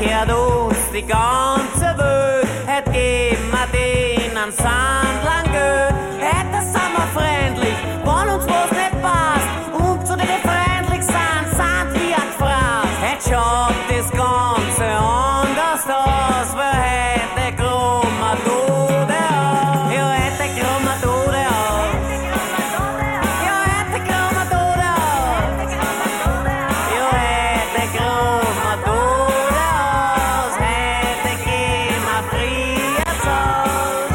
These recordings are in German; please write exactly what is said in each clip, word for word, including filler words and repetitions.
hat uns die ganze Welt, hat gegeben wir den an Sand lang Geld. Heute sind wir freundlich, wenn uns was nicht passt, und zu denen freundlich sind, sind wir gefragt. Heute schaut das Ganze anders aus, weil heute krummer Tode aus. Ja, heute krummer Tode aus. Ja, heute krummer Tode aus. Ja, heute krummer Tode aus. Heute gehen wir friert aus.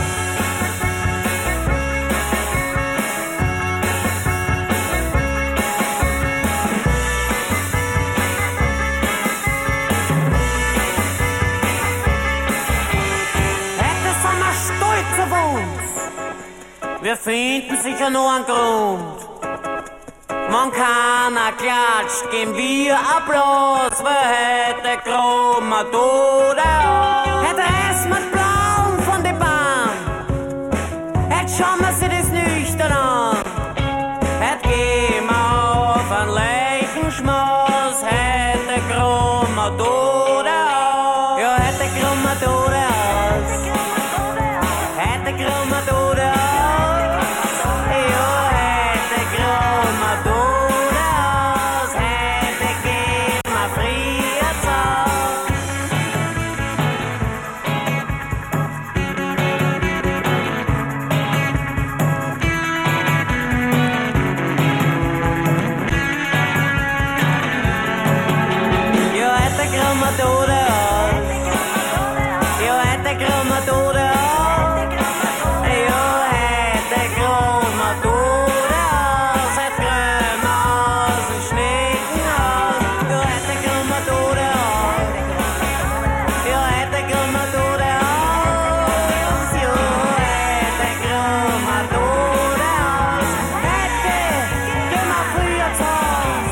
Heute sind wir stolz auf uns. Wir finden sicher nur einen Grund. Man kann a klatscht, geben wir Applaus, weil heute krummer Tode aus. Heute reißen wir die Blauen von der Bahn. Heute schauen wir sich das nüchtern an. Heute gehen wir auf einen Leichenschmaus. Heute krummer Tode aus. Ja, heute krummer Tode aus. Heute krummer Tode aus. Ja, heute krummer Tode aus. Heute gehen wir friert aus. Ja, heute krummer Tode aus. Ja, heute krummer Tode aus. Ja, heute krummer Tode aus. Heute krummer aus und Schnecken aus. Ja, heute krummer Tode aus. Ja, heute krummer Tode aus. Ja, heute krummer Tode aus. Heute gehen wir früher zu Haus.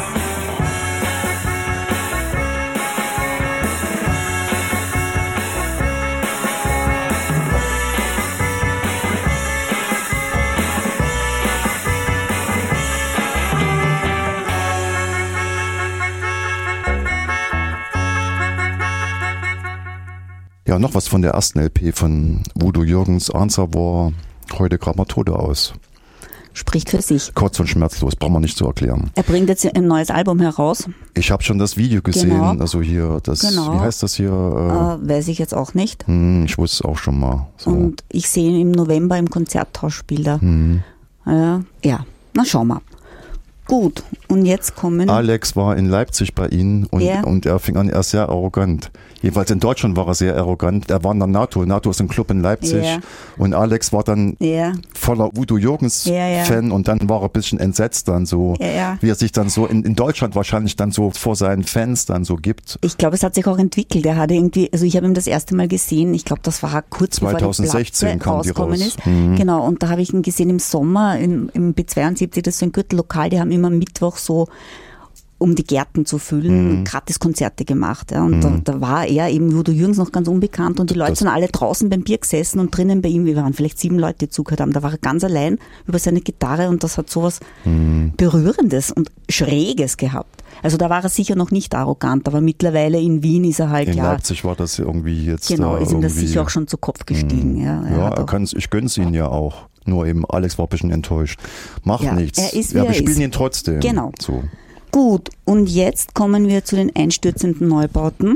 Ja, noch was von der ersten L P von Udo Jürgens. Answer war heute krummer Tode aus. Spricht für sich. Kurz und schmerzlos, brauchen wir nicht zu erklären. Er bringt jetzt ein neues Album heraus. Ich habe schon das Video gesehen, Genau. also hier, das, Genau. wie heißt das hier? Äh, weiß ich jetzt auch nicht. Äh, hm, ich wusste es auch schon mal. So. Und ich sehe ihn im November im Konzerthaus spielt er. Mhm. Äh, ja, na schauen wir. Gut, und jetzt kommen... Alex war in Leipzig bei Ihnen und, Ja. und er fing an, er ist sehr arrogant. Jedenfalls in Deutschland war er sehr arrogant. Er war in der NATO. NATO ist ein Club in Leipzig. Ja. Und Alex war dann Ja. voller Udo Jürgens-Fan Ja, ja. und dann war er ein bisschen entsetzt dann so, Ja, ja. wie er sich dann so in, in Deutschland wahrscheinlich dann so vor seinen Fans dann so gibt. Ich glaube, es hat sich auch entwickelt. Er hatte irgendwie, also ich habe ihn das erste Mal gesehen, ich glaube, das war kurz bevor zwanzig sechzehn die Platte kam die rausgekommen raus. ist. Mhm. Genau, und da habe ich ihn gesehen im Sommer im, im B zweiundsiebzig, das ist so ein Gürtellokal, die haben immer Mittwoch so, um die Gärten zu füllen, Mhm. Gratis-Konzerte gemacht. Ja. Und Mhm. da, da war er eben, Udo Jürgens, noch ganz unbekannt und die Leute Das- sind alle draußen beim Bier gesessen und drinnen bei ihm, wir waren vielleicht sieben Leute, die zugehört haben. Da war er ganz allein über seine Gitarre und das hat sowas Mhm. Berührendes und Schräges gehabt. Also da war er sicher noch nicht arrogant, aber mittlerweile in Wien ist er halt, In ja, Leipzig war das irgendwie jetzt genau, da ist ihm das irgendwie, sicher auch schon zu Kopf gestiegen. Mhm. Ja, er Ja, hat er auch- kann's, ich gönn's ihn ja auch. Nur eben, Alex war ein bisschen enttäuscht. Macht Ja, nichts. er ist, wie ja, er wir spielen ist. ihn trotzdem. Genau. So. Gut, und jetzt kommen wir zu den einstürzenden Neubauten.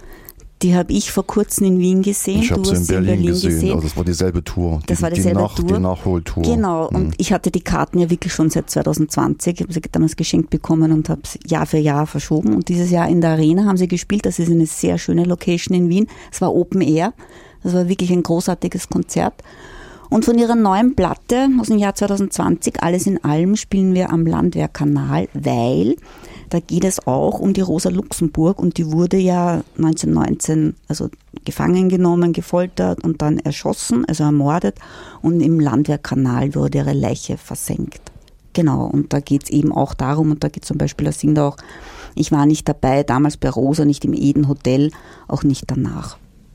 Die habe ich vor kurzem in Wien gesehen. Ich habe du sie in hast Berlin, gesehen. Also das war dieselbe Tour. Das die, war dieselbe die Nach, Tour. Die Nachholtour. Genau, und Mhm. ich hatte die Karten ja wirklich schon seit zwanzig zwanzig. Ich habe sie damals geschenkt bekommen und habe es Jahr für Jahr verschoben. Und dieses Jahr in der Arena haben sie gespielt. Das ist eine sehr schöne Location in Wien. Es war Open Air. Das war wirklich ein großartiges Konzert. Und von ihrer neuen Platte aus dem Jahr zwanzig zwanzig, Alles in allem, spielen wir am Landwehrkanal, weil da geht es auch um die Rosa Luxemburg und die wurde ja neunzehnhundertneunzehn also gefangen genommen, gefoltert und dann erschossen, also ermordet, und im Landwehrkanal wurde ihre Leiche versenkt. Genau, und da geht es eben auch darum, und da geht zum Beispiel, da singt auch, ich war nicht dabei, damals bei Rosa, nicht im Eden Hotel, auch nicht danach.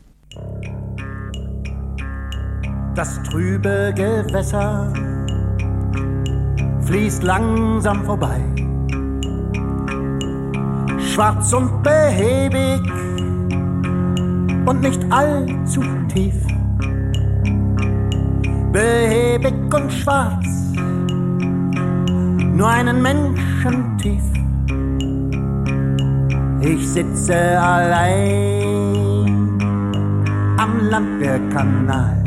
Das trübe Gewässer fließt langsam vorbei. Schwarz und behäbig und nicht allzu tief. Behäbig und schwarz, nur einen Menschen tief. Ich sitze allein am Landwehrkanal.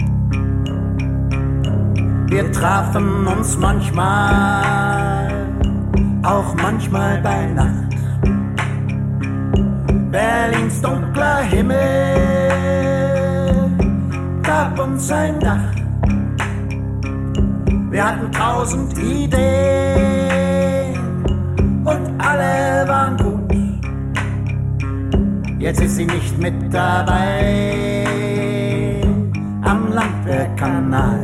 Wir trafen uns manchmal, auch manchmal bei Nacht. Berlins dunkler Himmel gab uns ein Dach. Wir hatten tausend Ideen und alle waren gut. Jetzt ist sie nicht mit dabei am Landwehrkanal.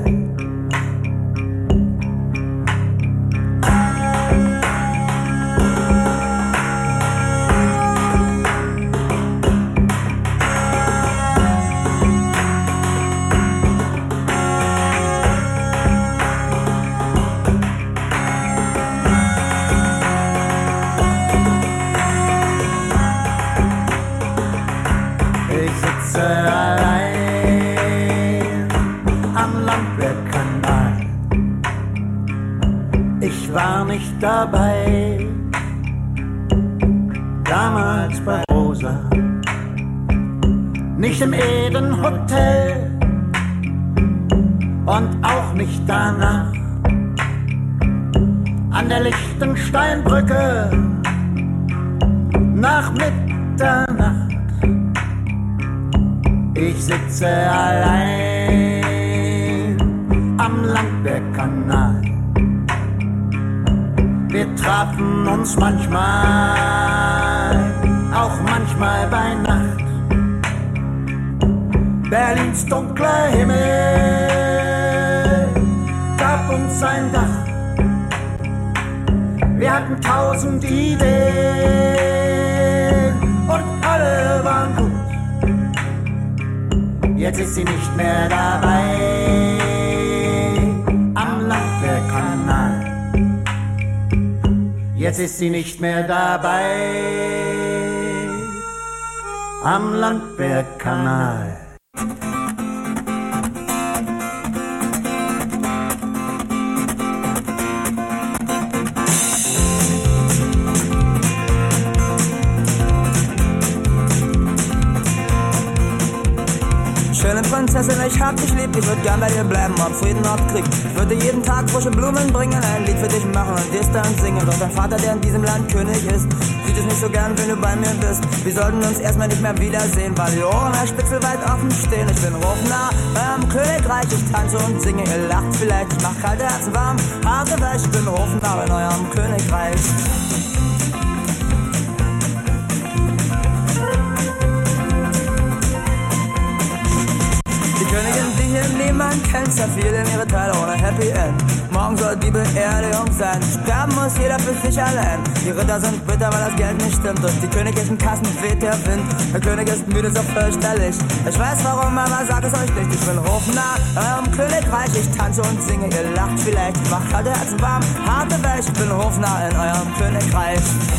Dabei, damals bei Rosa, nicht im Eden Hotel und auch nicht danach, an der Lichtensteinbrücke nach Mitternacht. Ich sitze allein am Landwehrkanal. Wir trafen uns manchmal, auch manchmal bei Nacht. Berlins dunkler Himmel gab uns ein Dach. Wir hatten tausend Ideen und alle waren gut. Jetzt ist sie nicht mehr dabei am Landwehrkanal. Jetzt ist sie nicht mehr dabei am Landwehrkanal. Schöne Prinzessin, ich hab dich lieb, ich würd gern bei dir bleiben, ob Frieden, ob Krieg. Ich würde dir jeden Tag frische Blumen bringen, ein Lied für dich machen und dir dann singen. Doch dein Vater, der in diesem Land König ist, sieht es nicht so gern, wenn du bei mir bist. Wir sollten uns erstmal nicht mehr wiedersehen, weil die Ohren spitzelweit offen stehen. Ich bin hochnah am Königreich, ich tanze und singe, ihr lacht vielleicht. Ich mach kalte Herzen warm, harte weich, ich bin hochnah in eurem Königreich. Die Königin, die hier niemand kennt, zerfiel in ihre Teile ohne Happy End. Morgen soll die Beerdigung sein, sterben muss jeder für sich allein. Die Ritter sind bitter, weil das Geld nicht stimmt und die königlichen Kassen weht der Wind. Der König ist müde, so fürchterlich. Ich weiß warum, aber sag es euch nicht. Ich bin hochnah in eurem Königreich, ich tanze und singe, ihr lacht vielleicht. Ich mach kalte Herzen warm, harte Welt, ich bin hochnah in eurem Königreich.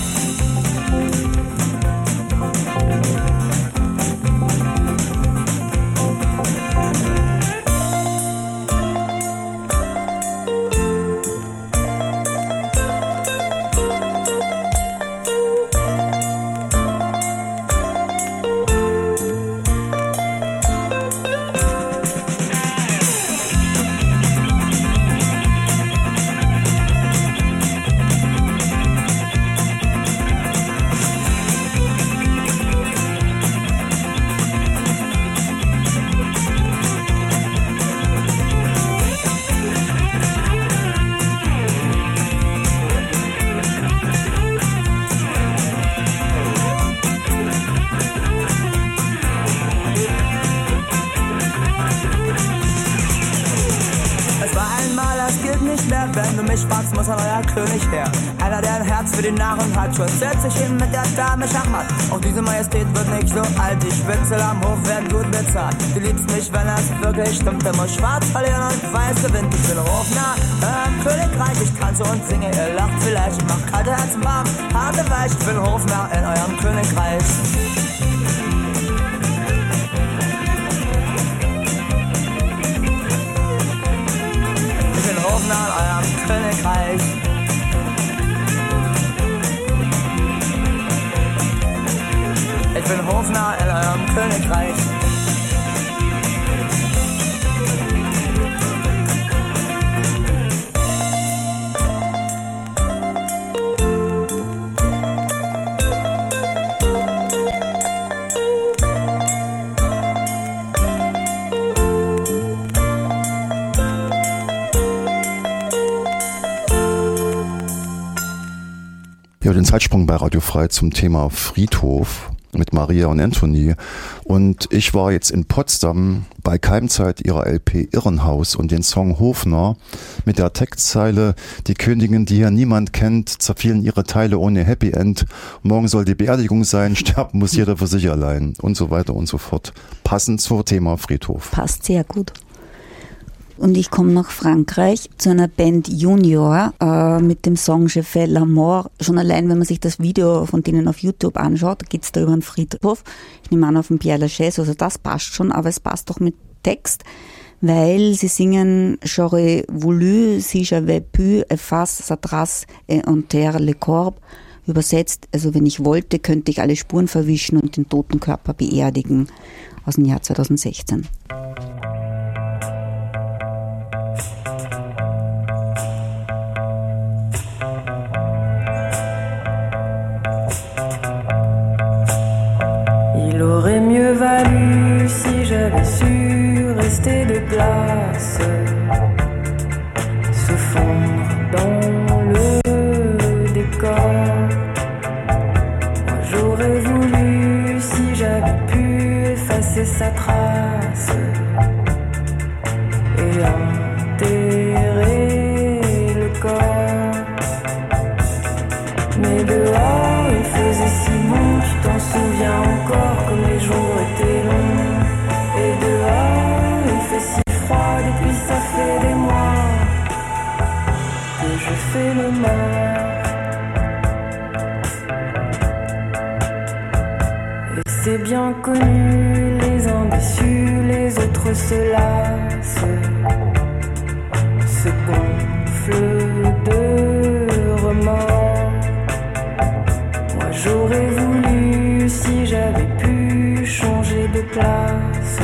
Wenn du mich fragst, muss ein neuer König her. Einer, der ein Herz für den Narren hat. Schon setzt sich hin mit der Dame Schachmatt. Auch diese Majestät wird nicht so alt. Die Spitzel am Hof werden gut bezahlt. Du liebst mich, wenn das wirklich stimmt. Der muss schwarz verlieren und weiß gewinnen. Ich bin hochnah im Königreich. Ich tanze und singe, ihr lacht vielleicht. Ich mach kalte Herzen warm, harte weich. Ich bin hochnah in eurem Königreich. Zukunft nahe in eurem Königreich. Ja, den Zeitsprung bei Radio Frei zum Thema Friedhof mit Maria und Anthony. Und ich war jetzt in Potsdam bei Keimzeit ihrer L P Irrenhaus und den Song Hofner mit der Textzeile: Die Königin, die hier niemand kennt, zerfielen ihre Teile ohne Happy End. Morgen soll die Beerdigung sein, sterben muss jeder für sich allein und so weiter und so fort. Passend zum Thema Friedhof. Passt sehr gut. Und ich komme nach Frankreich zu einer Band Junior äh, mit dem Song Je fais la mort. Schon allein, wenn man sich das Video von denen auf YouTube anschaut, da geht's da über einen Friedhof. Ich nehme an, auf den Père Lachaise, also das passt schon, aber es passt doch mit Text, weil sie singen J'aurais voulu, si j'avais pu, efface sa trace et enterre le corps. Übersetzt, also wenn ich wollte, könnte ich alle Spuren verwischen und den toten Körper beerdigen. Aus dem Jahr zweitausendsechzehn. Il aurait mieux valu si j'avais su rester de place, se fondre dans le décor. Moi j'aurais voulu si j'avais pu effacer sa trace et enterrer le corps. Mais dehors il faisait si bon, tu t'en souviens encore, comme les jours étaient longs. Et dehors il fait si froid, depuis ça fait des mois que je fais le mort. Et c'est bien connu, les uns déçus, les autres se lassent, se gonflent de remords. Moi j'aurais voulu si j'avais pu changer de place,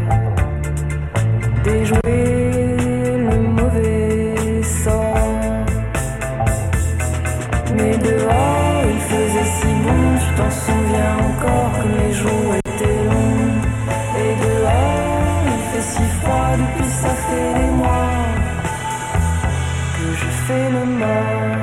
déjouer le mauvais sort. Mais dehors il faisait si bon, tu t'en souviens encore, comme les jours étaient longs. Et dehors il fait si froid, depuis ça fait des mois que je fais le mort.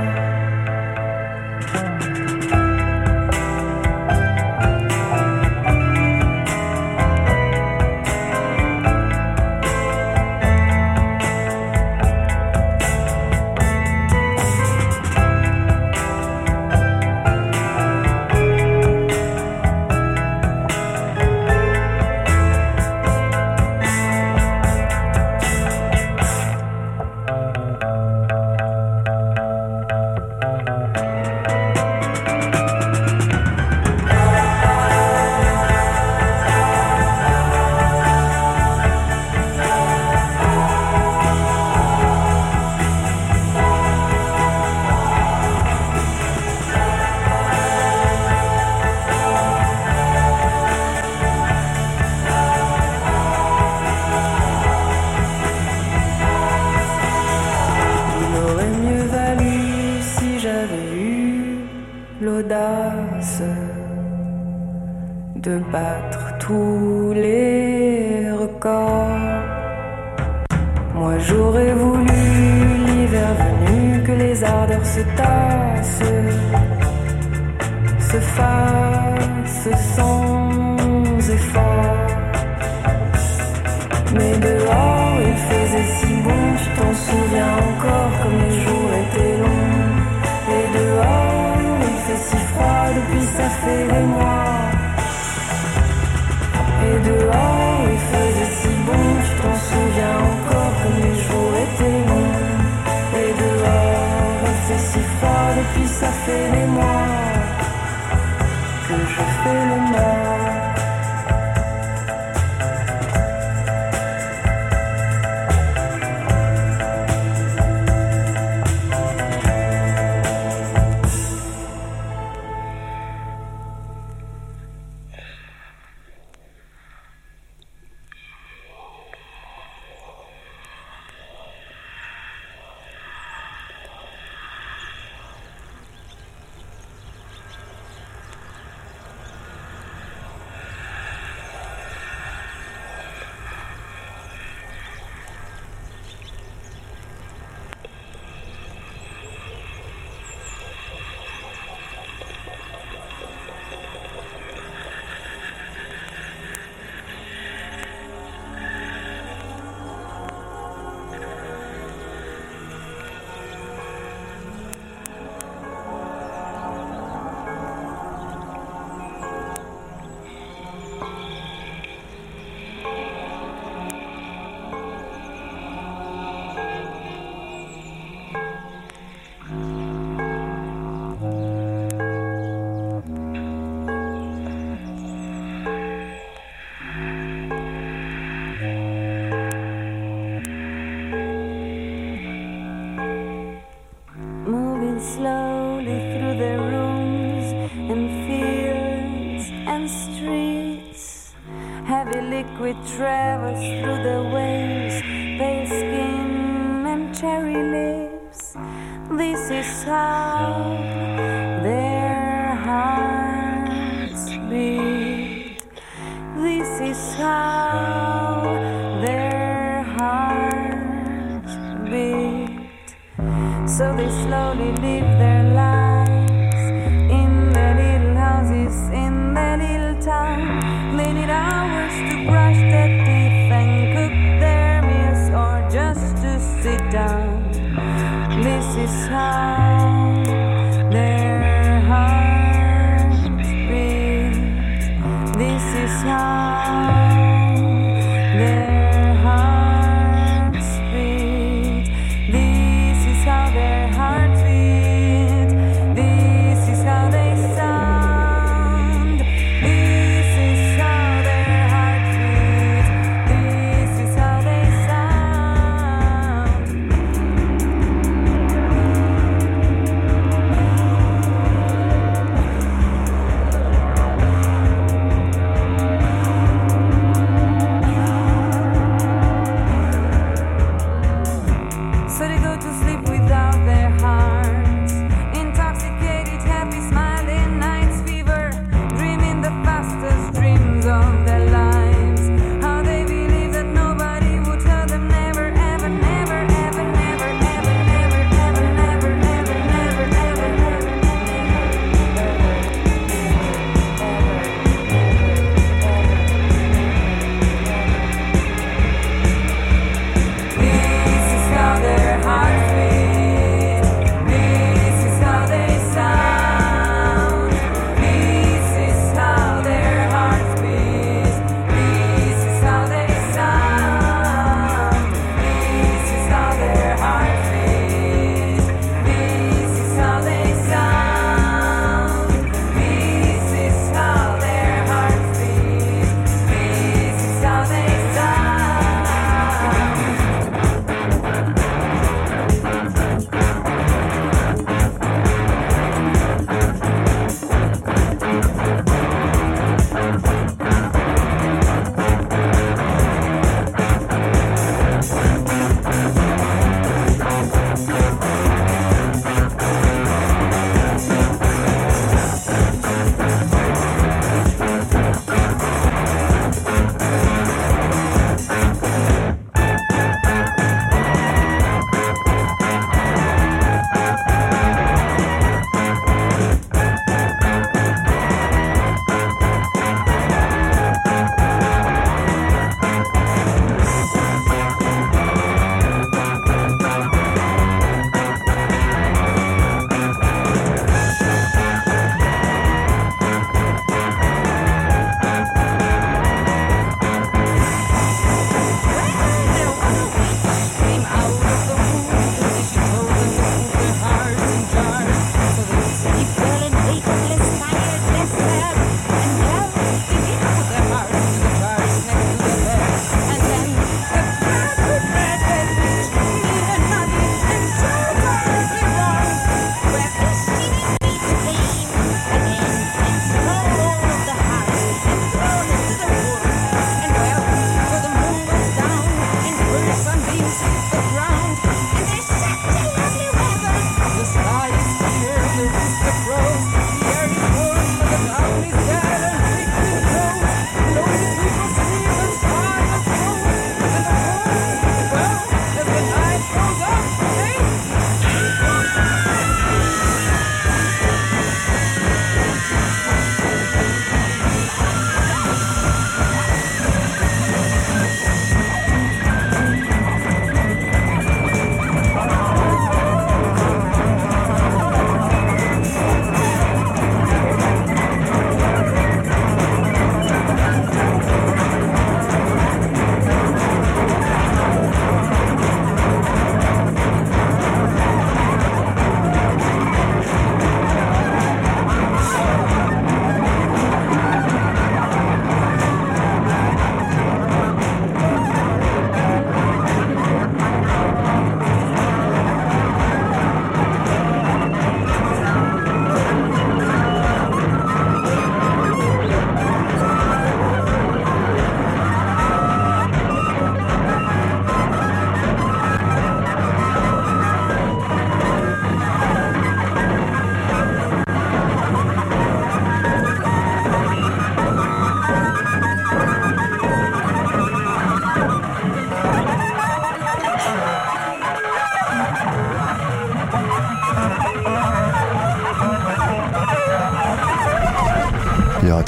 De battre tous les records. Moi j'aurais voulu l'hiver venu que les ardeurs se tassent, se fassent sans effort. Mais dehors il faisait si bon, tu t'en souviens encore, comme les jours étaient longs. Et dehors il fait si froid, depuis ça fait des mois. Et dehors il faisait si bon, tu t'en souviens encore, comme les jours étaient longs. Et dehors il fait si froid, depuis ça fait des mois que je fais le mort. and streets. Heavy liquid travels through the waves, pale skin and cherry lips. This is how their hearts beat. This is how their hearts beat. So they slowly live their lives in their little houses, in their little town. They need hours to brush their teeth and cook their meals, or just to sit down. This is how their hearts beat. This is how their hearts beat. This is how their hearts beat. This is how they sound. This is how their hearts beat. This is how they sound.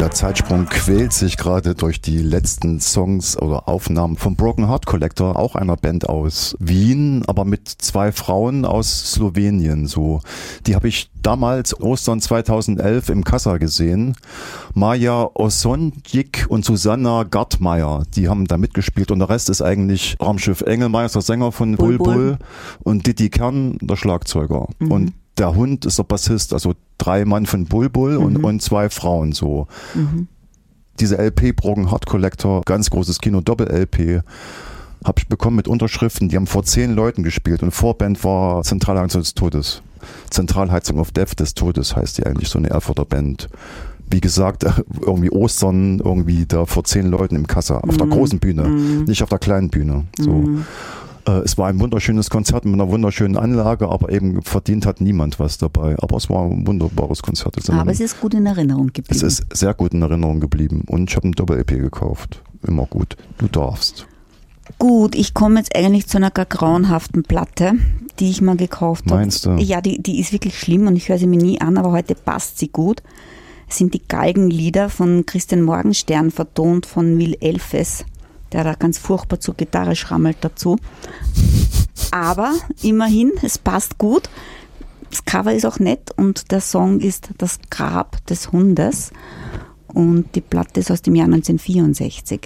Der Zeitsprung quält sich gerade durch die letzten Songs oder Aufnahmen vom Broken Heart Collector, auch einer Band aus Wien, aber mit zwei Frauen aus Slowenien. So, die habe ich damals Ostern zweitausendelf im Kassa gesehen. Maja Osonjik und Susanna Gartmeier, die haben da mitgespielt und der Rest ist eigentlich Raumschiff Engelmeier, der Sänger von Bulbul, Bulbul und Didi Kern, der Schlagzeuger. Mhm. Und der Hund ist der Bassist, also drei Mann von Bulbul mhm. und, und zwei Frauen so. Mhm. Diese L P, Broken Heart Collector, ganz großes Kino, Doppel-L P, habe ich bekommen mit Unterschriften. Die haben vor zehn Leuten gespielt und Vorband war Zentralheizung des Todes. Zentralheizung of Death des Todes heißt die eigentlich, so eine Erfurter Band. Wie gesagt, irgendwie Ostern, irgendwie da vor zehn Leuten im Kassa, auf mhm. der großen Bühne, mhm. nicht auf der kleinen Bühne. So. Mhm. Es war ein wunderschönes Konzert mit einer wunderschönen Anlage, aber eben verdient hat niemand was dabei. Aber es war ein wunderbares Konzert. Aber es ist gut in Erinnerung geblieben. Es ist sehr gut in Erinnerung geblieben. Und ich habe ein Doppel-L P gekauft. Immer gut. Du darfst. Gut, ich komme jetzt eigentlich zu einer gar grauenhaften Platte, die ich mal gekauft habe. Meinst du? Ja, die, die ist wirklich schlimm und ich höre sie mir nie an, aber heute passt sie gut. Es sind die Galgenlieder von Christian Morgenstern, vertont von Will Elfes, der da ganz furchtbar zur Gitarre schrammelt dazu. Aber immerhin, es passt gut. Das Cover ist auch nett und der Song ist Das Grab des Hundes und die Platte ist aus dem Jahr neunzehnhundertvierundsechzig.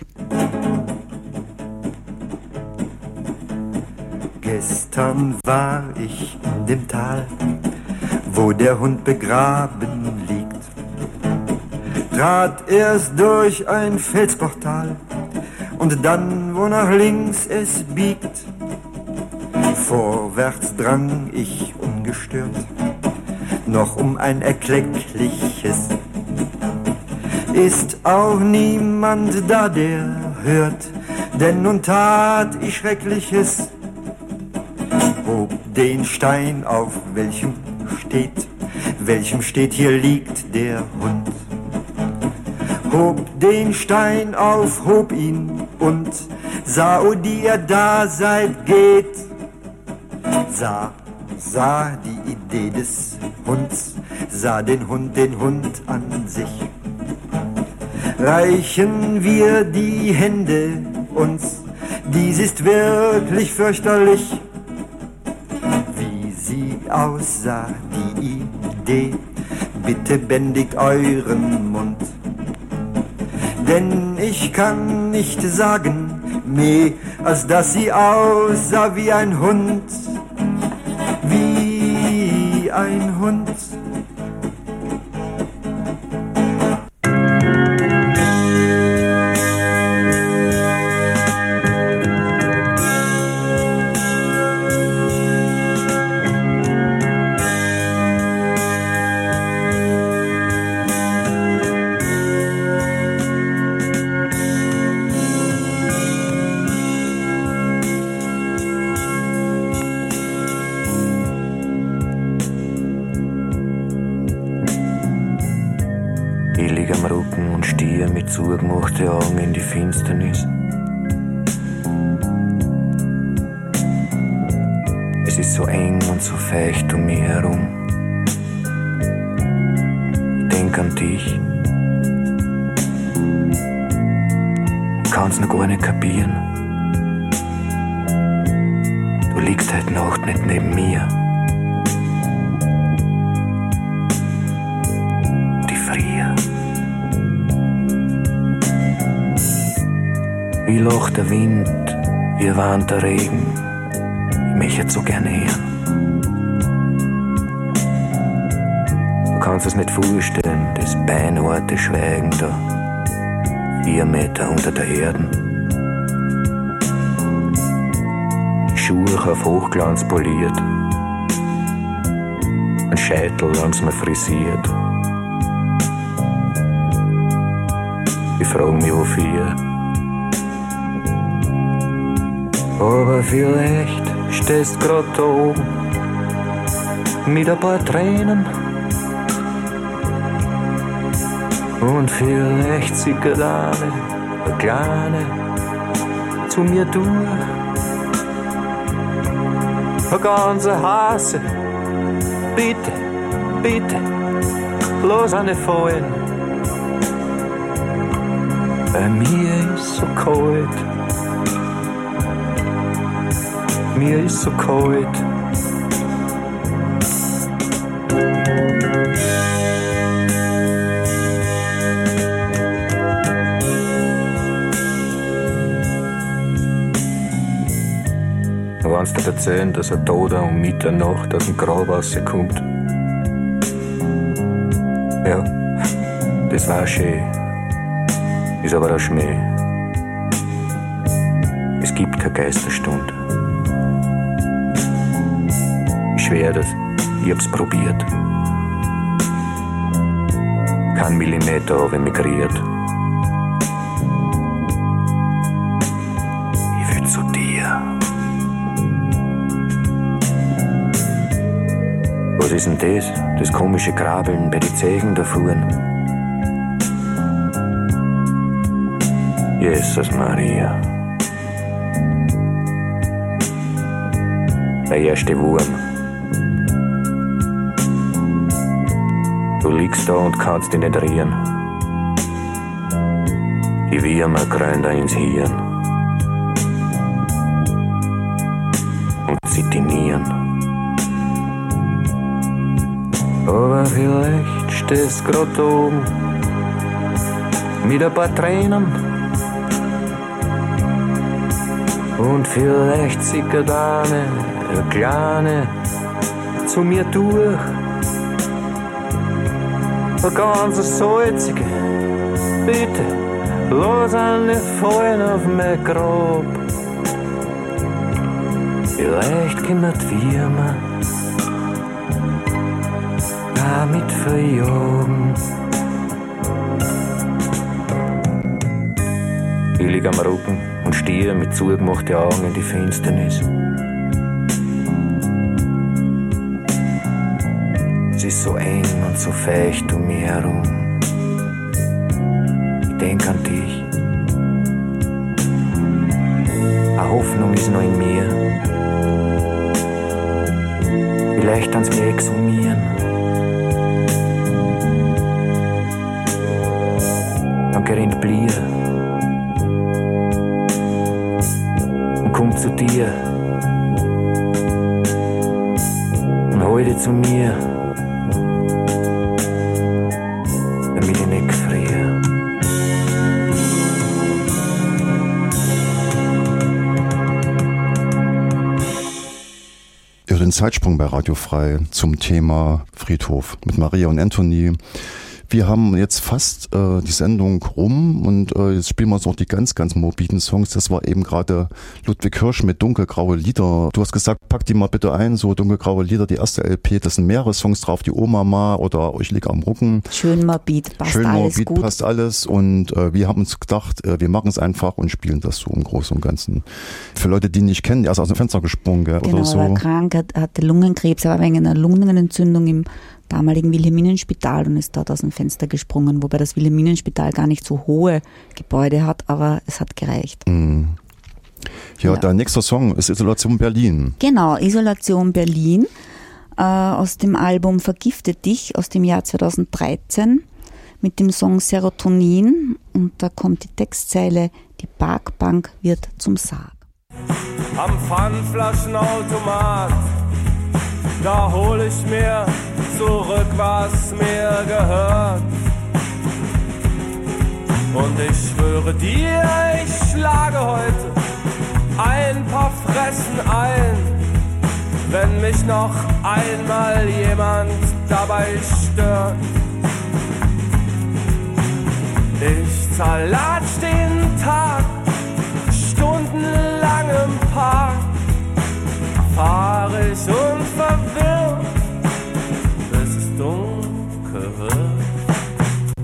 Gestern war ich in dem Tal, wo der Hund begraben liegt. Trat erst durch ein Felsportal und dann, wo nach links es biegt. Vorwärts drang ich ungestört, noch um ein erkleckliches. Ist auch niemand da, der hört, denn nun tat ich Schreckliches. Hob den Stein auf, welchem steht, welchem steht, hier liegt der Hund. Hob den Stein auf, hob ihn und sah, oh, die ihr da seid, geht. Sah, sah die Idee des Hunds, sah den Hund, den Hund an sich. Reichen wir die Hände uns, dies ist wirklich fürchterlich. Wie sie aussah, die Idee, bitte bändigt euren Mund. Denn ich kann nicht sagen mehr, als dass sie aussah wie ein Hund, wie ein Hund. Zugemachte Augen in die Finsternis. Es ist so eng und so feucht um mich herum. Ich denk an dich. Ich kann's noch gar nicht kapieren. Du liegst heute Nacht nicht neben mir. Wie lacht der Wind, wie warnt der Regen, ich möchte so gerne hören. Du kannst es nicht vorstellen, das beinharte Schweigen da, vier Meter unter der Erde. Die Schuhe auf Hochglanz poliert, ein Scheitel haben's mir frisiert. Ich frag mich, wofür. Aber vielleicht stehst grad da oben mit ein paar Tränen und vielleicht sickert eine, eine kleine zu mir durch. Eine ganze Hase, bitte, bitte, lass eine fallen. Bei mir ist so kalt, mir ist so kalt. Du kannst dir erzählen, dass ein Toter um Mitternacht aus dem Grab rauskommt. Ja, das war schön. Ist aber ein Schmäh. Es gibt keine Geisterstunde. Ich schwör das, ich hab's probiert. Kein Millimeter hab ich migriert. Ich will zu dir. Was ist denn das? Das komische Krabbeln bei den Zehen da vorn. Jesus Maria. Der erste Wurm. Du liegst da und kannst dich nicht rühren. Die Würmer krallen da ins Hirn und zitinieren. Aber vielleicht stehst grad oben mit ein paar Tränen und vielleicht sickert eine, eine kleine zu mir durch. Eine ganz salzige, bitte, lass eine fallen auf mein Grab. Vielleicht können die Würmer damit verjagen. Ich lieg am Rücken und stiere mit zugemachten Augen in die Finsternis. Es ist so eng und so feucht um mich herum. Ich denk an dich. Eine Hoffnung ist noch in mir. Vielleicht kann's mich exhumieren. Dann gerinnt Blier und kommt zu dir und heute zu mir, damit ich nicht friere. Ja, den Zeitsprung bei Radio Frei zum Thema Friedhof mit Maria und Anthony. Wir haben jetzt fast äh, die Sendung rum und äh, jetzt spielen wir uns noch die ganz, ganz morbiden Songs. Das war eben gerade Ludwig Hirsch mit Dunkelgraue Lieder. Du hast gesagt, pack die mal bitte ein, so Dunkelgraue Lieder, die erste L P. Das sind mehrere Songs drauf, die Oma Ma oder Ich lieg am Rücken. Schön morbid, passt Schön alles morbid, gut. passt alles. Und äh, wir haben uns gedacht, äh, wir machen es einfach und spielen das so im Großen und Ganzen. Für Leute, die ihn nicht kennen, der ist aus dem Fenster gesprungen, gell, Genau, oder so. er war krank, hat, hatte Lungenkrebs, er war wegen einer Lungenentzündung im damaligen Wilhelminenspital und ist dort aus dem Fenster gesprungen, wobei das Wilhelminenspital gar nicht so hohe Gebäude hat, aber es hat gereicht. Mhm. Ja, Ja. dein nächster Song ist Isolation Berlin. Genau, Isolation Berlin äh, aus dem Album Vergifte dich aus dem Jahr zweitausenddreizehn mit dem Song Serotonin und da kommt die Textzeile, die Parkbank wird zum Sarg. Am Pfandflaschenautomat, da hol ich mir zurück, was mir gehört. Und ich schwöre dir, ich schlage heute ein paar Fressen ein, wenn mich noch einmal jemand dabei stört. Ich zerlatsch den Tag stundenlang im Park, fahr ich unverwirrt, bis es dunkel wird.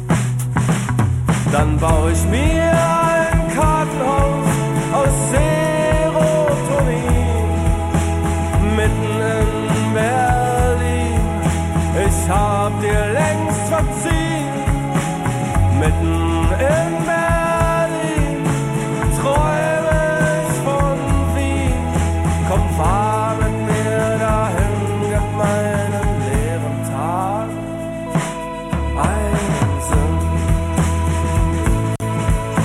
Dann baue ich mir ein Kartenhaus aus Serotonin mitten in Berlin. Ich hab dir längst verziehen, mitten in Berlin träume ich von Wien. Komm, fahr mit mir dahin, gib meinen leeren Tag einen Sinn.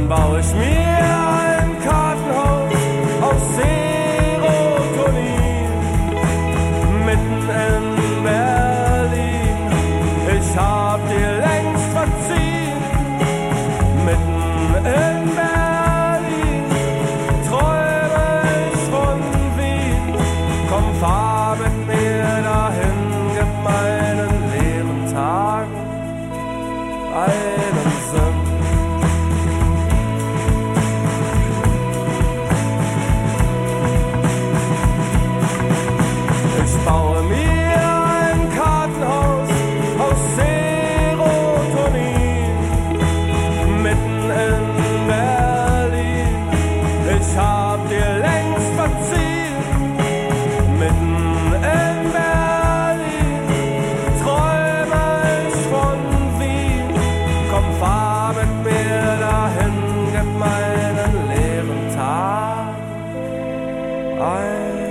dann baue ich mir ein Kartenhaus aus Serotonin mitten in Berlin. Ich hab dir längst verziehen, mitten in Berlin träume ich von Wien. Komm, fahr mit mir dahin, gib meinen leeren Tagen einen Sinn. Ich baue mir ein Kartenhaus aus Serotonin mitten in Berlin. Ich hab dir längst verziehen, mitten in Berlin träume ich von Wien. Komm, fahr mit mir dahin, gib meinen leeren Tag einen Sinn.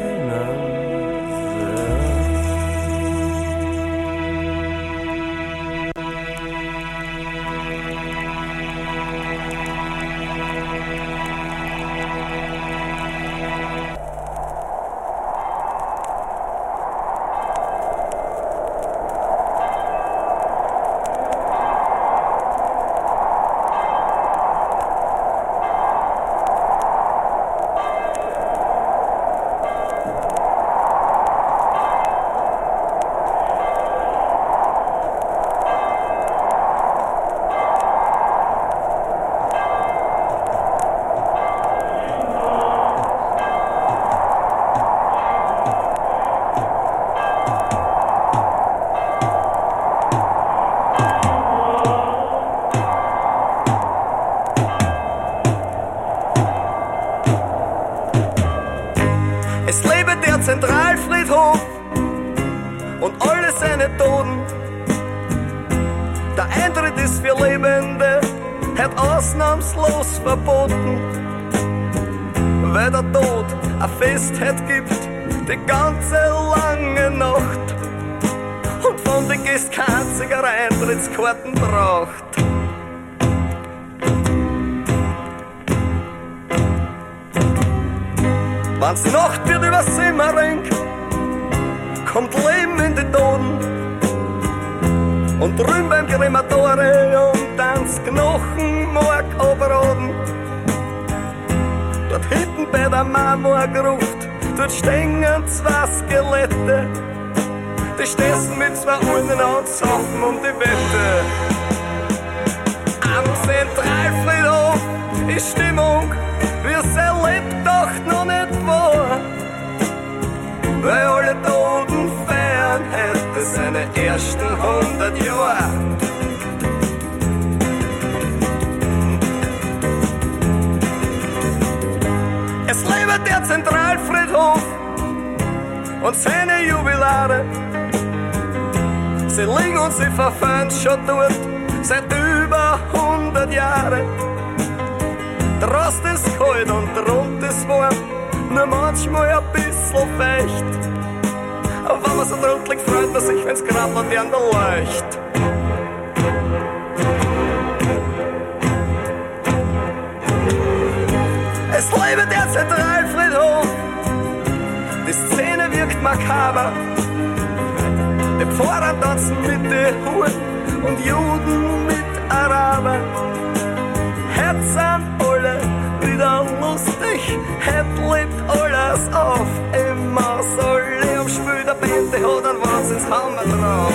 Es lebe der Zentralfriedhof und alle seine Toten. Der Eintritt ist für Lebende halt ausnahmslos verboten, weil der Tod eine Festheit gibt, die ganze lange Nacht und von den Gästen kein einziger Eintrittskarten braucht. Wenn's Nacht wird über Simmering, kommt Leben in die Toten. Und drüben beim Krematorium tanzt Knochenmark abraten. Dort hinten bei der Marmorgruft, dort stehen zwei Skelette. Die stessen mit zwei Urnen und saufen um die Wette. Am Zentralfriedhof ist Stimmung, wie es erlebt, doch noch nicht vor. Weil alle Toten feiern heute seine ersten hundert Jahre. Es lebe der Zentralfriedhof und seine Jubilare. Sie liegen und sie verfallen schon dort seit über hundert Jahren. Draußen ist kalt und rund ist warm, nur manchmal ein bisschen feucht. Aber wenn man so drunter liegt, freut man sich, wenn's grad Laterne leucht. Es lebe der Zentralfriedhof, die Szene wirkt makaber. Die Pfarrer tanzen mit den Huren und Juden mit Arabern. Heute sind alle wieder lustig, heute lebt alles auf. Im Mausoleum spielt der Band, die hat einen Wahnsinnshammer drauf.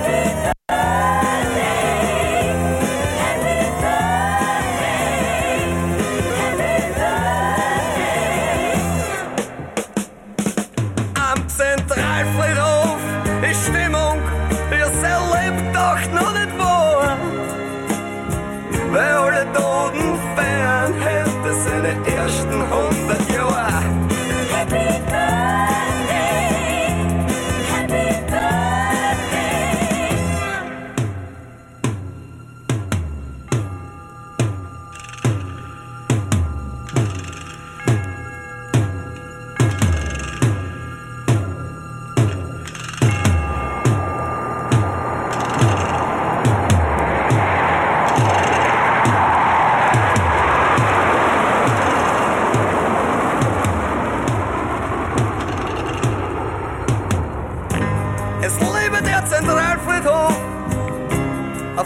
Am Zentralfriedhof ist Stimmung, wie es erlebt, doch noch nicht wahr. Weil alle Toten feiern heute seine ersten hundert Jahre. Happy Birthday, Happy Birthday.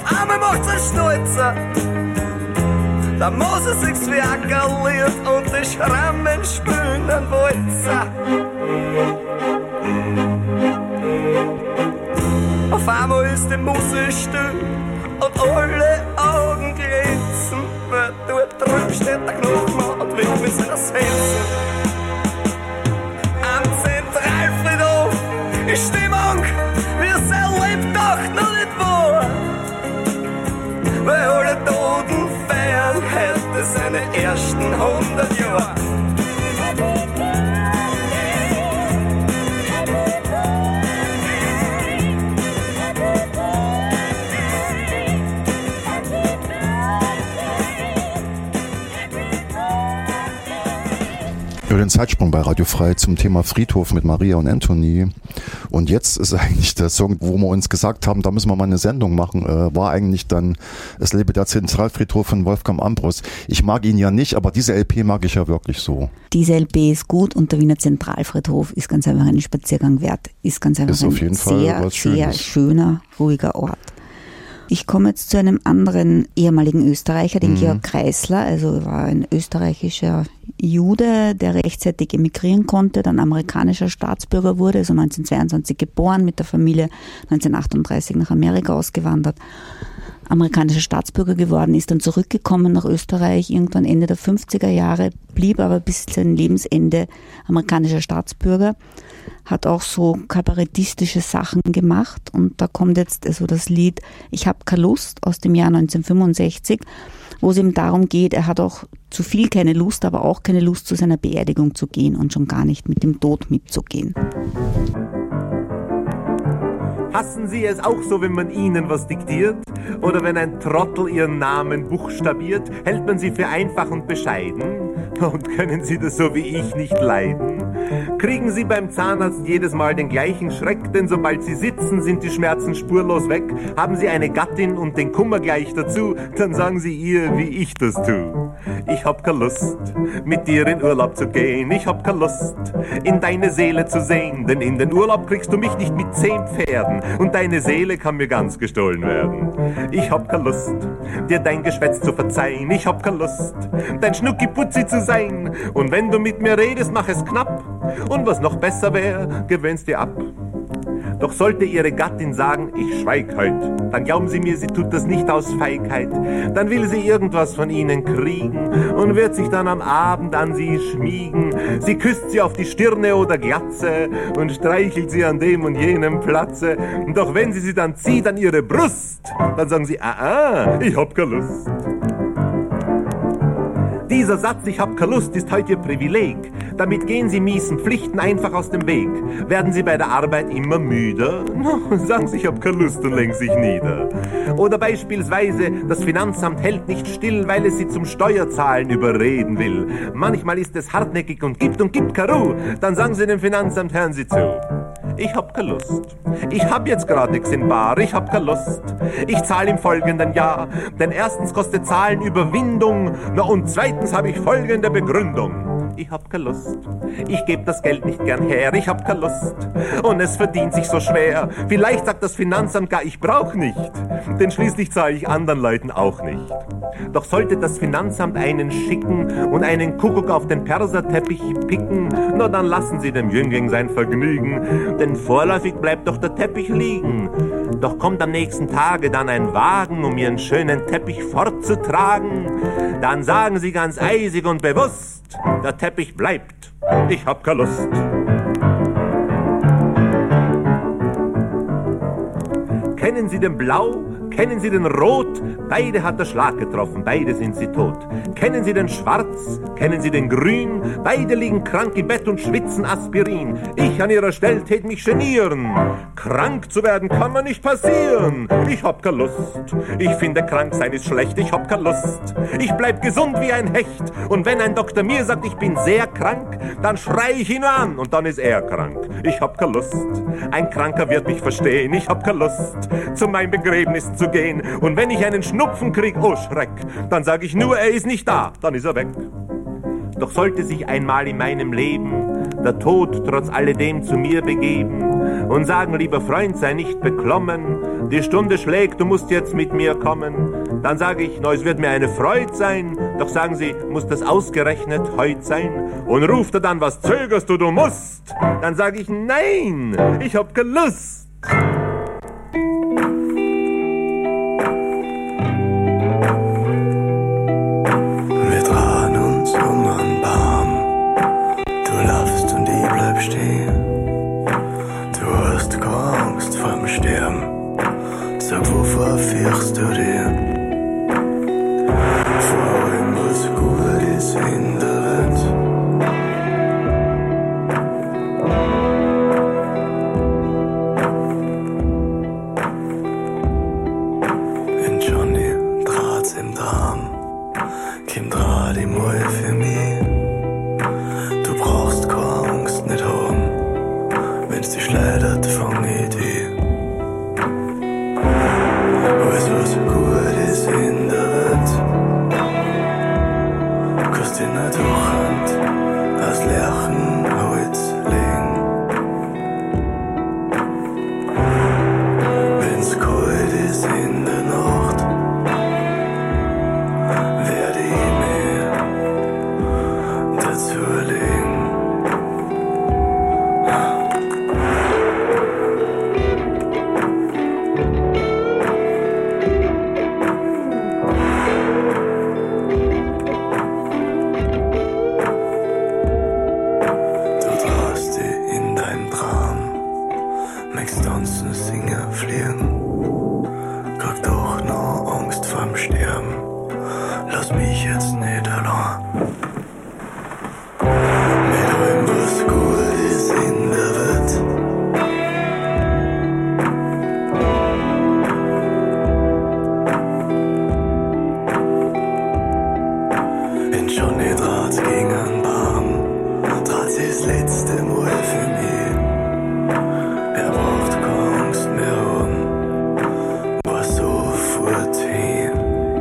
Auf einmal macht's einen Stolzer. Da muss er sich's werkeliert und die Schrammen spülen einen Walzer. Auf einmal ist die Musik still und alle Augen glänzen, weil dort drüben steht der Knochenmann und will mit seiner Sense. Am Zentralfriedhof ist Stimmung, wie es erlebt, doch noch nicht war. Weil alle Toten feiern heute seine ersten hundert Jahre. Über den Zeitsprung bei Radio Frei zum Thema Friedhof mit Maria und Anthony. Und jetzt ist eigentlich der Song, wo wir uns gesagt haben, da müssen wir mal eine Sendung machen, äh, war eigentlich dann Es lebe der Zentralfriedhof von Wolfgang Ambros. Ich mag ihn ja nicht, aber diese L P mag ich ja wirklich so. Diese L P ist gut und der Wiener Zentralfriedhof ist ganz einfach einen Spaziergang wert. Ist ganz einfach ist ein auf jeden sehr, Fall was sehr Schönes. schöner, ruhiger Ort. Ich komme jetzt zu einem anderen ehemaligen Österreicher, den mhm. Georg Kreisler. Also er war ein österreichischer Jude, der rechtzeitig emigrieren konnte, dann amerikanischer Staatsbürger wurde, also neunzehnhundertzweiundzwanzig geboren, mit der Familie neunzehnhundertachtunddreißig nach Amerika ausgewandert, amerikanischer Staatsbürger geworden, ist dann zurückgekommen nach Österreich, irgendwann Ende der fünfziger Jahre, blieb aber bis zu seinem Lebensende amerikanischer Staatsbürger, hat auch so kabarettistische Sachen gemacht und da kommt jetzt also das Lied Ich hab keine Lust aus dem Jahr neunzehnhundertfünfundsechzig, wo es ihm darum geht, er hat auch zu viel keine Lust, aber auch keine Lust zu seiner Beerdigung zu gehen und schon gar nicht mit dem Tod mitzugehen. Hassen Sie es auch so, wenn man Ihnen was diktiert? Oder wenn ein Trottel Ihren Namen buchstabiert? Hält man Sie für einfach und bescheiden? Und können Sie das so wie ich nicht leiden? Kriegen Sie beim Zahnarzt jedes Mal den gleichen Schreck? Denn sobald Sie sitzen, sind die Schmerzen spurlos weg. Haben Sie eine Gattin und den Kummer gleich dazu, dann sagen Sie ihr, wie ich das tu. Ich hab keine Lust, mit dir in Urlaub zu gehen. Ich hab keine Lust, in deine Seele zu sehen. Denn in den Urlaub kriegst du mich nicht mit zehn Pferden. Und deine Seele kann mir ganz gestohlen werden. Ich hab keine Lust, dir dein Geschwätz zu verzeihen. Ich hab keine Lust, dein Schnucki-Putzi zu sein. Und wenn du mit mir redest, mach es knapp. Und was noch besser wär, gewöhnst dir ab. Doch sollte ihre Gattin sagen, ich schweig heut, dann glauben Sie mir, sie tut das nicht aus Feigheit. Dann will sie irgendwas von Ihnen kriegen und wird sich dann am Abend an Sie schmiegen. Sie küsst sie auf die Stirne oder Glatze und streichelt sie an dem und jenem Platze. Doch wenn sie sie dann zieht an ihre Brust, dann sagen sie, ah, ah, ich hab keine Lust. Dieser Satz, ich hab keine Lust, ist heute Ihr Privileg. Damit gehen Sie miesen Pflichten einfach aus dem Weg. Werden Sie bei der Arbeit immer müder? Sagen Sie, ich hab keine Lust und legen sich nieder. Oder beispielsweise, das Finanzamt hält nicht still, weil es Sie zum Steuerzahlen überreden will. Manchmal ist es hartnäckig und gibt und gibt keine Ruhe. Dann sagen Sie dem Finanzamt, hören Sie zu. Ich hab keine Lust. Ich hab jetzt gerade nix in Bar. Ich hab keine Lust. Ich zahle im folgenden Jahr. Denn erstens kostet Zahlen Überwindung. Na und zweitens habe ich folgende Begründung. Ich hab keine Lust. Ich geb das Geld nicht gern her. Ich hab keine Lust. Und es verdient sich so schwer. Vielleicht sagt das Finanzamt gar, ich brauch nicht. Denn schließlich zahle ich anderen Leuten auch nicht. Doch sollte das Finanzamt einen schicken und einen Kuckuck auf den Perserteppich picken, na dann lassen Sie dem Jüngling sein Vergnügen. Denn vorläufig bleibt doch der Teppich liegen. Doch kommt am nächsten Tage dann ein Wagen, um Ihren schönen Teppich fortzutragen. Dann sagen Sie ganz eisig und bewusst, der Teppich bleibt, ich hab keine Lust. Kennen Sie den Blau? Kennen Sie den Rot? Beide hat der Schlag getroffen, beide sind sie tot. Kennen Sie den Schwarz? Kennen Sie den Grün? Beide liegen krank im Bett und schwitzen Aspirin. Ich an Ihrer Stelle tät mich genieren. Krank zu werden kann mir nicht passieren. Ich hab keine Lust. Ich finde, krank sein ist schlecht. Ich hab keine Lust. Ich bleib gesund wie ein Hecht. Und wenn ein Doktor mir sagt, ich bin sehr krank, dann schrei ich ihn an und dann ist er krank. Ich hab keine Lust. Ein Kranker wird mich verstehen. Ich hab keine Lust, zu meinem Begräbnis zu gehen. Und wenn ich einen Schnupfen krieg, oh Schreck, dann sag ich nur, er ist nicht da, dann ist er weg. Doch sollte sich einmal in meinem Leben der Tod trotz alledem zu mir begeben, und sagen, lieber Freund, sei nicht beklommen, die Stunde schlägt, du musst jetzt mit mir kommen. Dann sage ich, no, es wird mir eine Freud sein, doch sagen sie, muss das ausgerechnet heut sein? Und ruft er dann, was zögerst du, du musst? Dann sage ich, nein, ich hab keine Lust. Wir drehen uns um einen Baum, du laufst und ich bleib stehen. Du hast keine Angst vorm Sterben, sag, wovor fürchst du dir? Vor allem, was gut ist in der Welt. In Johnny Draht's im Darm, Kim Draht im Mal für mich. Du brauchst keine Angst nicht haben, wenn's dich schleudert, fang ich dich. Alles, was gut ist in der Welt, kannst in der Durchhand aus Lärchenholz legen. Wenn's kalt ist in der Nacht, werde ich mir dazu legen. Tanzen, singen, fliegen, krieg doch noch Angst vorm Sterben, lass mich jetzt nicht allein. Mit allem, was gut ist in der Welt. In Johnny Draht gegen einen Baum, Draht ist das letzte Mal für mich. Er braucht keine Angst mehr haben, war sofort hin.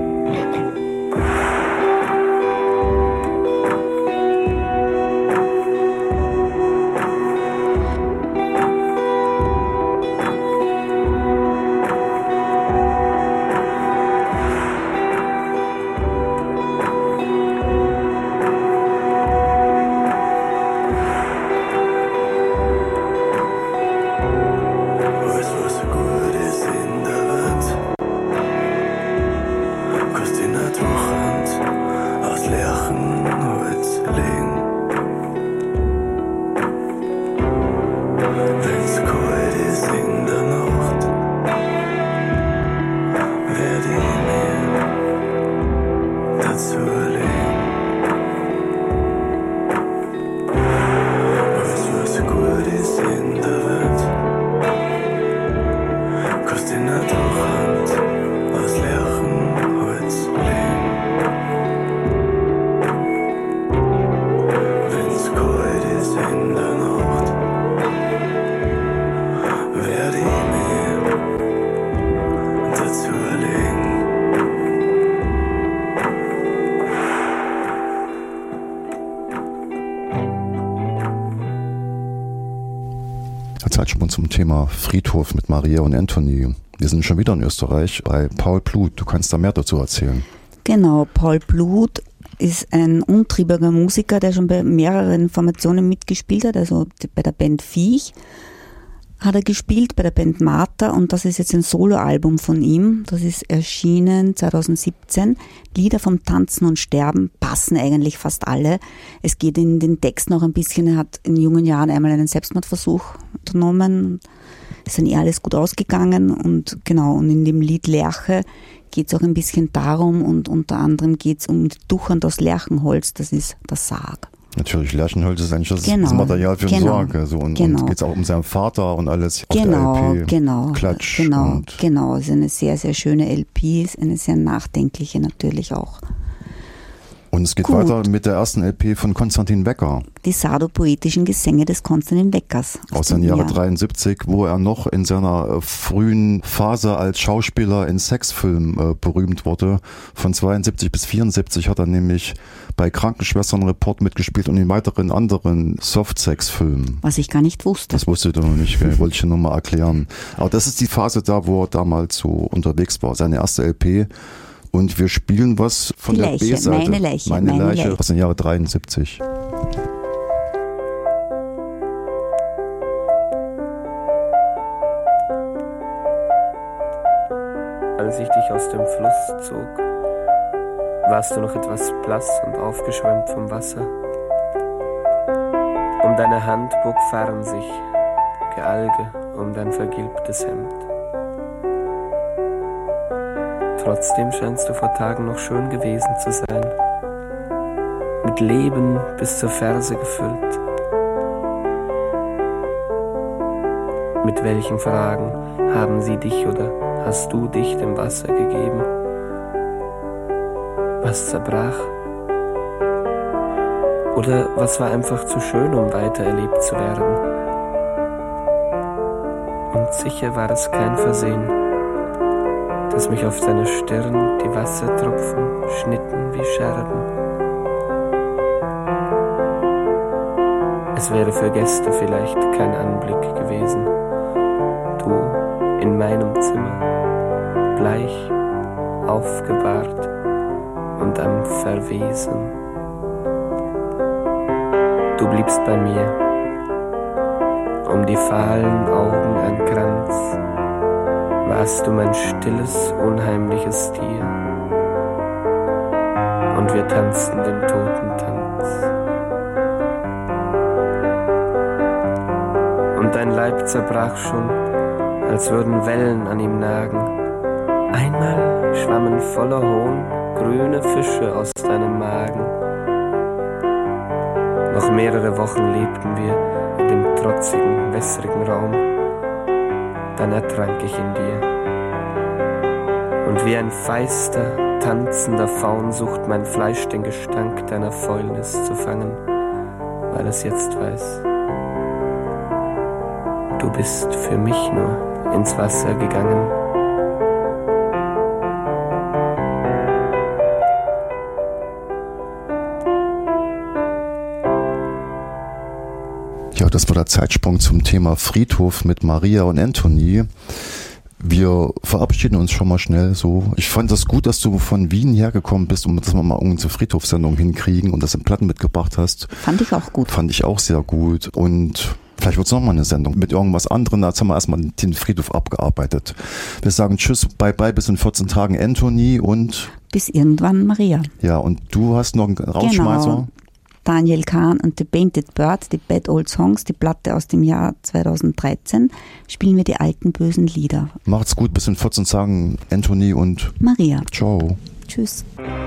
Zum Thema Friedhof mit Maria und Anthony. Wir sind schon wieder in Österreich bei Paul Blut. Du kannst da mehr dazu erzählen. Genau, Paul Blut ist ein untriebiger Musiker, der schon bei mehreren Formationen mitgespielt hat, also bei der Band Viech hat er gespielt, bei der Band Martha, und das ist jetzt ein Soloalbum von ihm. Das ist erschienen zwanzig siebzehn. Lieder vom Tanzen und Sterben passen eigentlich fast alle. Es geht in den Text noch ein bisschen, er hat in jungen Jahren einmal einen Selbstmordversuch unternommen. Ist dann eher alles gut ausgegangen, und genau, und in dem Lied Lerche geht es auch ein bisschen darum, und unter anderem geht es um die Duchern aus Lerchenholz, das ist der Sarg. Natürlich, Lerchenholz ist eigentlich das, genau, das Material für den genau, Sarg. So, und genau. und geht es auch um seinen Vater und alles auf genau, der L P. Genau, Klatsch. Genau, und genau. Es ist eine sehr, sehr schöne L P, ist eine sehr nachdenkliche natürlich auch. Und es geht Gut. weiter mit der ersten L P von Konstantin Wecker. Die sardo-poetischen Gesänge des Konstantin Weckers. Aus dem Jahre dreiundsiebzig, wo er noch in seiner äh, frühen Phase als Schauspieler in Sexfilmen äh, berühmt wurde. Von zweiundsiebzig bis vierundsiebzig hat er nämlich bei Krankenschwestern-Report mitgespielt und in weiteren anderen Softsex-Filmen. Was ich gar nicht wusste. Das wusste ich noch nicht, gell? Wollte ich dir nochmal erklären. Aber das ist die Phase da, wo er damals so unterwegs war. Seine erste L P. Und wir spielen was von die der Leiche, B-Seite. Meine Leiche. Meine, meine Leiche, Leiche. aus dem Jahre dreiundsiebzig. Als ich dich aus dem Fluss zog, warst du noch etwas blass und aufgeschwemmt vom Wasser. Um deine Hand bog Farn sich, Gealge um dein vergilbtes Hemd. Trotzdem scheinst du vor Tagen noch schön gewesen zu sein, mit Leben bis zur Ferse gefüllt. Mit welchen Fragen haben sie dich oder hast du dich dem Wasser gegeben? Was zerbrach? Oder was war einfach zu schön, um weiter erlebt zu werden? Und sicher war es kein Versehen, dass mich auf deine Stirn die Wassertropfen schnitten wie Scherben. Es wäre für Gäste vielleicht kein Anblick gewesen. Du in meinem Zimmer, bleich, aufgebahrt und am Verwesen. Du bliebst bei mir, um die fahlen Augen ein Kranz, warst du mein stilles, unheimliches Tier, und wir tanzten den Totentanz. Und dein Leib zerbrach schon, als würden Wellen an ihm nagen. Einmal schwammen voller Hohn grüne Fische aus deinem Magen. Noch mehrere Wochen lebten wir in dem trotzigen, wässrigen Raum. Dann ertrank ich in dir. Und wie ein feister, tanzender Faun sucht mein Fleisch den Gestank deiner Fäulnis zu fangen, weil es jetzt weiß. Du bist für mich nur ins Wasser gegangen. Ja, das war der Zeitsprung zum Thema Friedhof mit Maria und Anthony. Wir verabschieden uns schon mal schnell so. Ich fand das gut, dass du von Wien hergekommen bist und dass wir mal unsere Friedhofssendung hinkriegen und das in Platten mitgebracht hast. Fand ich auch gut. Fand ich auch sehr gut. Und vielleicht wird es nochmal eine Sendung mit irgendwas anderem. Jetzt haben wir erstmal den Friedhof abgearbeitet. Wir sagen Tschüss, bye bye, bis in vierzehn Tagen Anthony und bis irgendwann Maria. Ja, und du hast noch einen Rausschmeißer. Genau. Daniel Kahn und The Painted Bird, die Bad Old Songs, die Platte aus dem Jahr zweitausenddreizehn, spielen wir die alten bösen Lieder. Macht's gut, bis in vierzehn Tagen Anthony und Maria. Ciao. Tschüss.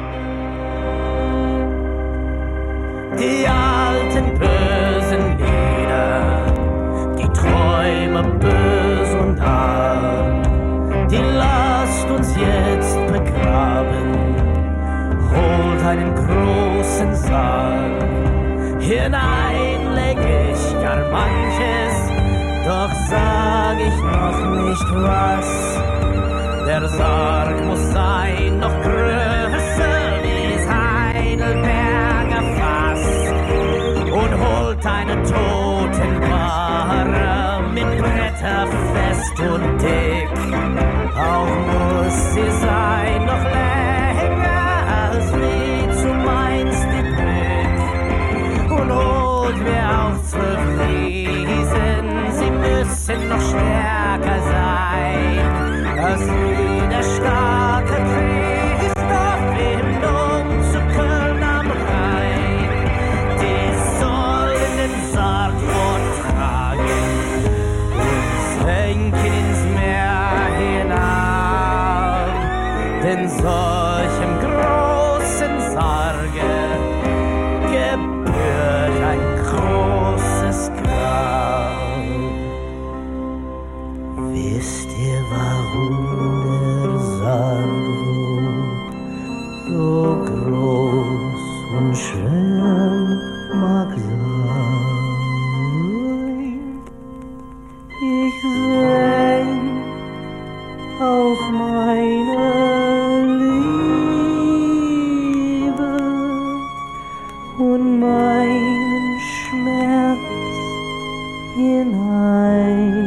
Die alten bösen Lieder, die Träume böse und arg, die lasst uns jetzt begraben. Holt einen großen Sarg, hinein leg ich gar manches, doch sag ich noch nicht was. Der Sarg muss sein noch größer wie das Heidelberger Fass und holt eine Totenware mit Bretter fest und dick. Auch muss sie sein noch länger als wie zu meinst die Brück. Und holt wir auf zwölf Riesen, sie müssen noch stärker sein als wie der starke Christoph im Dom zu Köln am Rhein. Die sollen den Sarg vortragen und senken ins Meer hinab, denn solchem großen Sarge gebührt ein großes Grab. Wisst ihr, warum der Sarg so groß meine Liebe und meinen Schmerz hinein.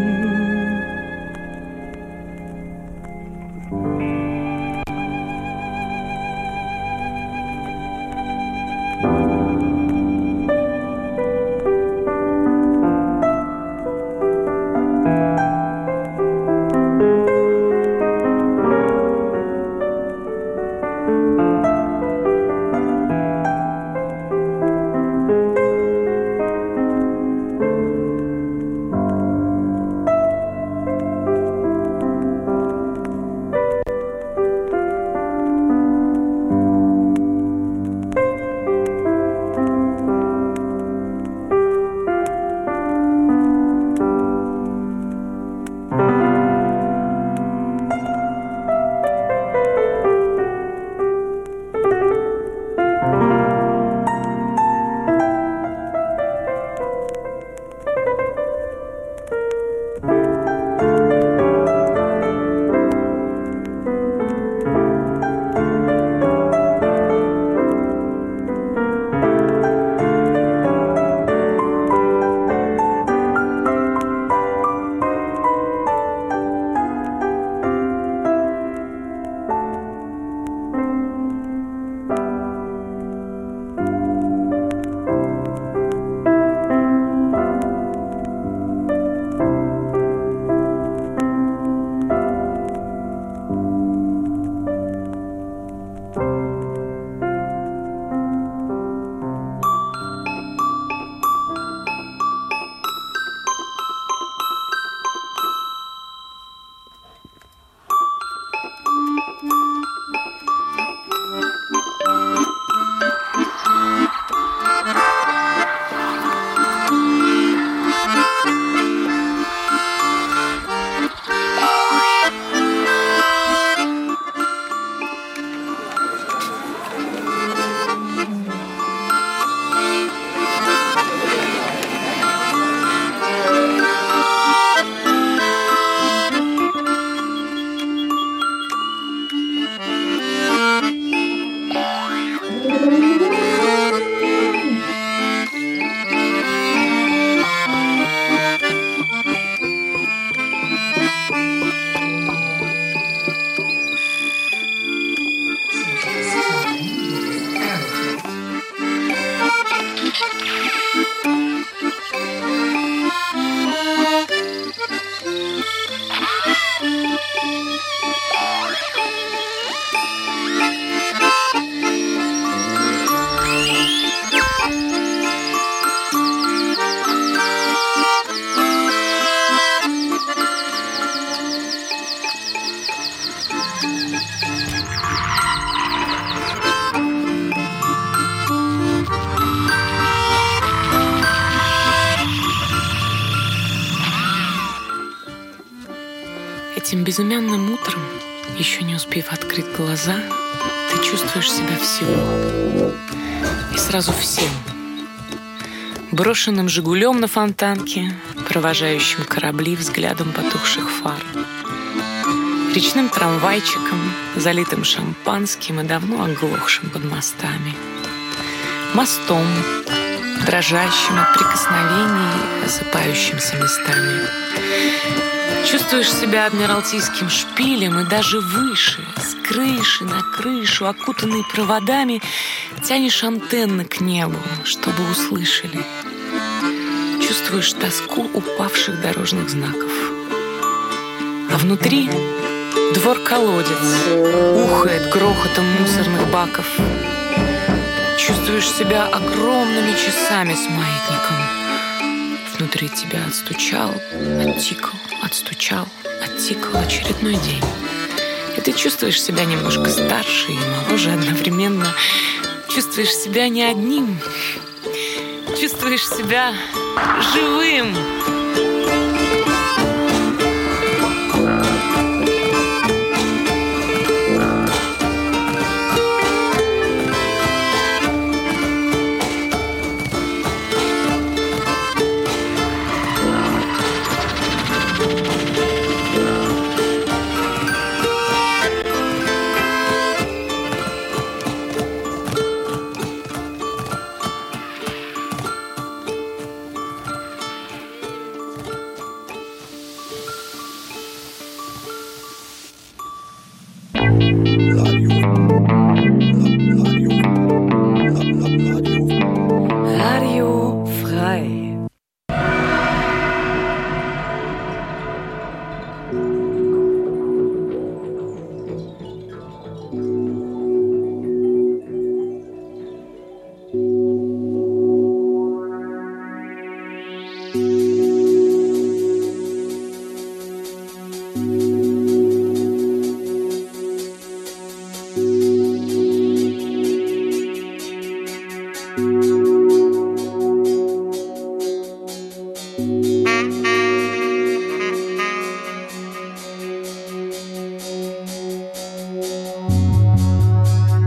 Этим безымянным утром, еще не успев открыть глаза, ты чувствуешь себя всего. И сразу всем. Брошенным «Жигулем» на Фонтанке, провожающим корабли взглядом потухших фар, речным трамвайчиком, залитым шампанским и давно оглохшим под мостами, мостом, дрожащим от прикосновений, осыпающимся местами. Чувствуешь себя адмиралтейским шпилем и даже выше, с крыши на крышу, окутанный проводами, тянешь антенны к небу, чтобы услышали. Чувствуешь тоску упавших дорожных знаков. А внутри двор-колодец, ухает грохотом мусорных баков. Чувствуешь себя огромными часами с маятником. Внутри тебя отстучал, оттикал, отстучал, оттикал очередной день. И ты чувствуешь себя немножко старше и моложе одновременно. Чувствуешь себя не одним. Чувствуешь себя живым.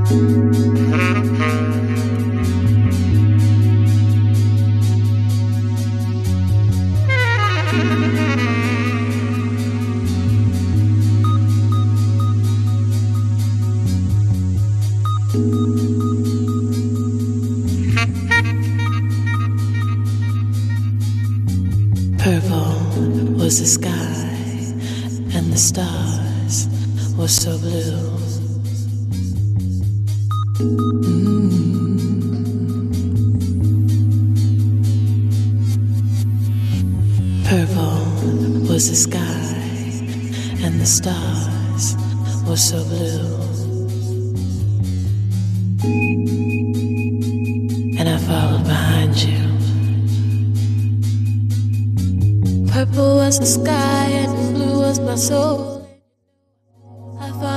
Purple was the sky, and the stars were so blue. Mm. Purple was the sky, and the stars were so blue. And I followed behind you. Purple was the sky and blue was my soul.